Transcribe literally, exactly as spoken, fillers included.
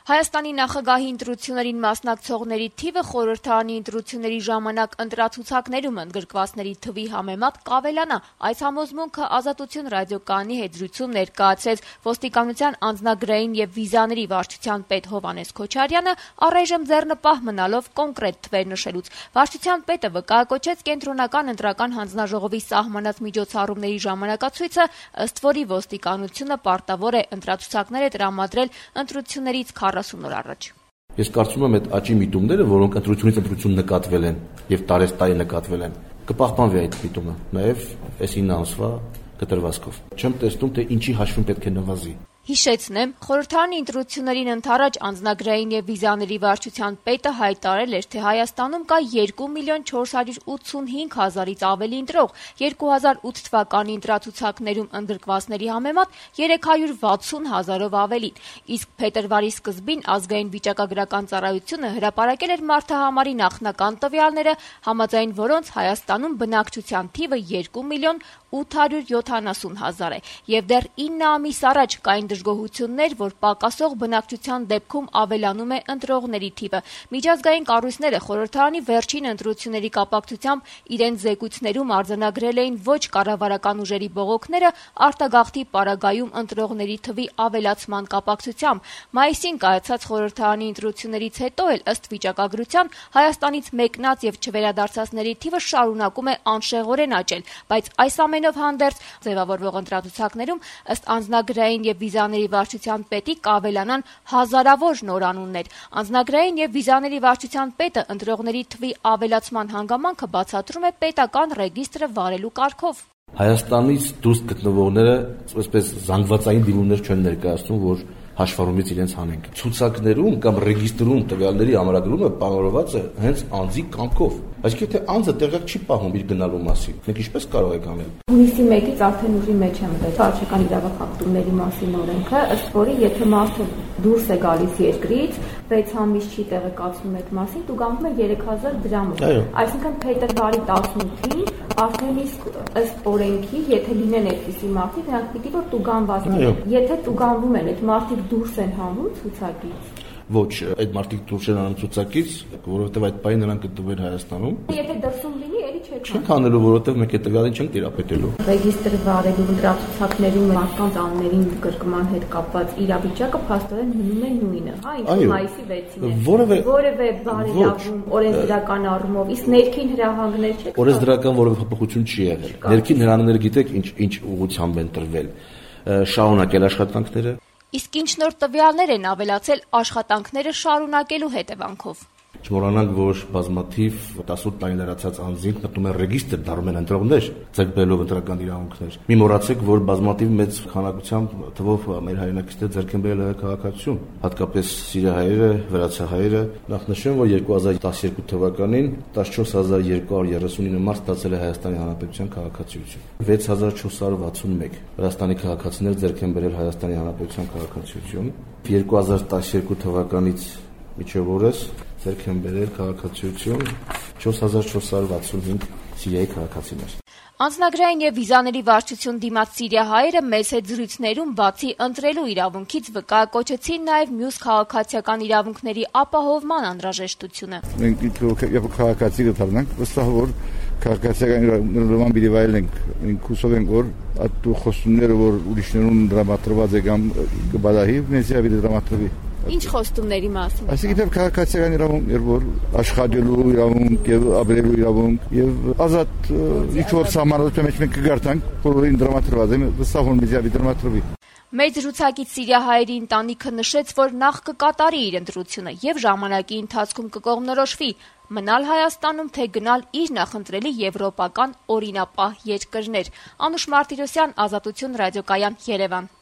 Հայաստանի նախագահի ընտրություններին մասնակցողների թիվը խորհրդարանի ընտրությունների ժամանակ ընտրացուցակներում ընդգրկվածների թվի համեմատ կավելանա։ Այս համոզմունքը Ազատություն ռադիոկայանի հետ զրույցում ներկայացրեց ոստիկանության անձնագրային եւ վիզաների վարչության պետ Հովհաննես Քոչարյանը, առայժմ ձեռնպահ մնալով կոնկրետ թվեր նշելուց։ Վարչության պետը վկայակոչեց կենտրոնական ընտրական հանձնաժողովի սահմանած միջոցառումների ժամանակացույցը, ըստ որի ոստիկանությունը պարտավոր է ընտրացուցակները տրամադրել ընտրություններից քառասուն օր առաջ։ Ես կարծում եմ, այդ աճի միտումները, որոնք ընտրությունից ընտրություն նկատվել են եւ տարեց տարի նկատվել են, կպահպանվի այդ միտումը, նաեւ այս ինը ամսվա կտրվածքով։ Չեմ տեսնում, թե ինչի հաշվին պետք է նվազի։ Հիշեցնեմ, խորհրդարանի ընտրություններին ընդառաջ անձնագրային եւ վիզաների վարչության պետը հայտարարել էր, թե Հայաստանում կա երկու միլիոն չորս հարյուր ութսունհինգ հազարից ավելի ընտրող, երկու հազար ութ թվականի ընտրացուցակներում ընդգրկվածների համեմատ երեք հարյուր վաթսուն հազարով ավելին, իսկ փետրվարի սկզբին ազգային վիճակագրական ծառայությունը հրապարակել էր մարդահամարի նախնական տվյալները, համաձայն որոնց Հայաստանում բնակչության թիվը երկու միլիոն ութ հարյուր յոթանասուն հազար է, եւ դեռ ինը ամիս առաջ կային դժգոհություններ, որ պակասող բնակչության դեպքում ավելանում է ընտրողների թիվը։ Միջազգային կառույցները խորհրդարանի վերջին ընտրությունների կապակցությամբ իրենց զեկույցներում արձանագրել էին ոչ կառավարական ուժերի բողոքները արտագաղթի պարագայում ընտրողների թվի ավելացման կապակցությամբ։ Մայիսին կայացած խորհրդարանի ընտրություններից հետո էլ ըստ վիճակագրության Հայաստանից մեկնած եւ չվերադարձածների թիվը շարունակում է անշեղորեն աճել, բայց այս ամենով հանդերձ ձևավորվող ընտրացուցակներում ըստ անձնագրային եւ վիզաների վարչության պետի կավելանան հազարավոր նորանուններ։ Անձնագրային եւ վիզաների վարչության պետը ընտրողների թվի ավելացման հանգամանքը բացատրում է պետական ռեգիստրը վարելու կարգով։ Հայաստանից դուրս գտնվողները այսպես զանգվածային դիմումներ չեն ներկայացնում, որ հաշվառումից իրենց հանենք։ Ցուցակներում կամ ռեգիստրում տվյալների ամրագրումը պահանջված է հենց անձի կամքով։ Այսինքն թե անձը տեղյակ չի պահում իր գնալու մասին։ Մենք ինչպես կարող ենք անել։ Հունիսի մեկից արդեն ուժի մեջ է մտել վարչական իրավախախտումների մասին օրենքը, ըստ որի եթե մարդը դուրս է գալիս երկրից, վեց ամիս չի տեղեկացնում այդ մասին, տուգանվում է երեք հազար դրամով։ Այսինքն փետրվարի տասնութին արդեն իսկ ըստ օրենքի, եթե լինեն այդպիսի մարդիկ, նրանք պիտի որ տուգանված լինեն։ Եթե տուգանվում են, այդ մարդիկ դուրս են հանում ցուցակից։ Ոչ, այդ մարդիկ դուրս են հանում ցուցակից, որովհետև այդ պահին նրանք գտնվում են Հայաստանում։ Եթե դրսում լինի, էլի չեք Չենք անելու, որովհետև մենք այդ տվյալին չենք տիրապետելու։ Ռեգիստրը վարելու ընտրացուցակներում մարդկանց անուններին գրկման հետ կապված իրավիճակը փաստորեն մնում է նույնը, հա, ինչ մայիսի վեցին է։ Որևէ որևէ բարելավում օրենսդրական առումով, իսկ ներքին հրահանգներ չեք։ Օրենսդրական որևէ փոփոխություն չի եղել։ Ներքին հրահանգները գիտեք ինչ ինչ ուղղությամբ են տրվել։ Շարունակել աշխատանքները։ Իսկ ինչ նոր տվյալներ են ավելացել աշխատանքները շարունակելու հետևանքով։ Չմոռանանք, որ բազմաթիվ տասութ տարի լրացած անձինք մտնում են ռեգիստր, դառնում են ընտրողներ, ձեռք բերելով ընտրական իրավունքներ։ Մի մոռացեք, որ բազմաթիվ մեծ քանակությամբ թվով մեր հայրենակիցները ձեռք են բերել քաղաքացիություն, հատկապես սիրիահայերը, վրացահայերը։ Նախ նշեմ, որ երկու հազար տասներկու թվականին տասնչորս հազար երկու հարյուր երեսունինը մարդ ստացել է Հայաստանի Հանրապետության քաղաքացիություն։ վեց հազար չորս հարյուր վաթսունմեկ Վրաստանի քաղաքացիներ ձեռք են բերել Հայաստանի Հանրապետության քաղաքացիություն։ երկու հազար տասներկու թվականից մինչև օրս ձեռք են բերել քաղաքացիություն չորս հազար չորս հարյուր վաթսունհինգ Սիրիայի քաղաքացիներ։ Անձնագրային եւ վիզաների վարչություն դիմաց սիրիահայերը մեծ հետ զրույցներում բացի ընտրելու իրավունքից վկայակոչեցին նաեւ մյուս քաղաքացիական իրավունքների ապահովման անհրաժեշտությունը։ Մենք ինչ քաղաքացի կդառնանք, վստահ որ քաղաքացիական իրավունքներով պիտի վայելենք։ Մենք հուսով ենք որ այդ խոստումները որ ուրիշներուն դրամատրված է կամ կբադահի, մեզ պիտի դրամատրվի։ Ինչ խոստումների մասին։ Այսինքն քաղաքացիական իրավունք էր որ աշխատելու իրավունք եւ ապրելու իրավունք եւ ազատ ինչ-որ սահմանադրության մեջ մենք կգարտանք, բոլորին դրամատրված է, վստահ եմ մեզ դրամատրվի։ Մեծ զրուցակից սիրիահայերի ընտանիքը նշեց, որ նախ կկատարի իր ընտրությունը եւ ժամանակի ընթացքում կկողմնորոշվի մնալ Հայաստանում, թե գնալ իր նախընտրելի եվրոպական օրինապահ երկրներ։ Անուշ Մարտիրոսյան, Ազատություն ռադիոկայան, Երևան։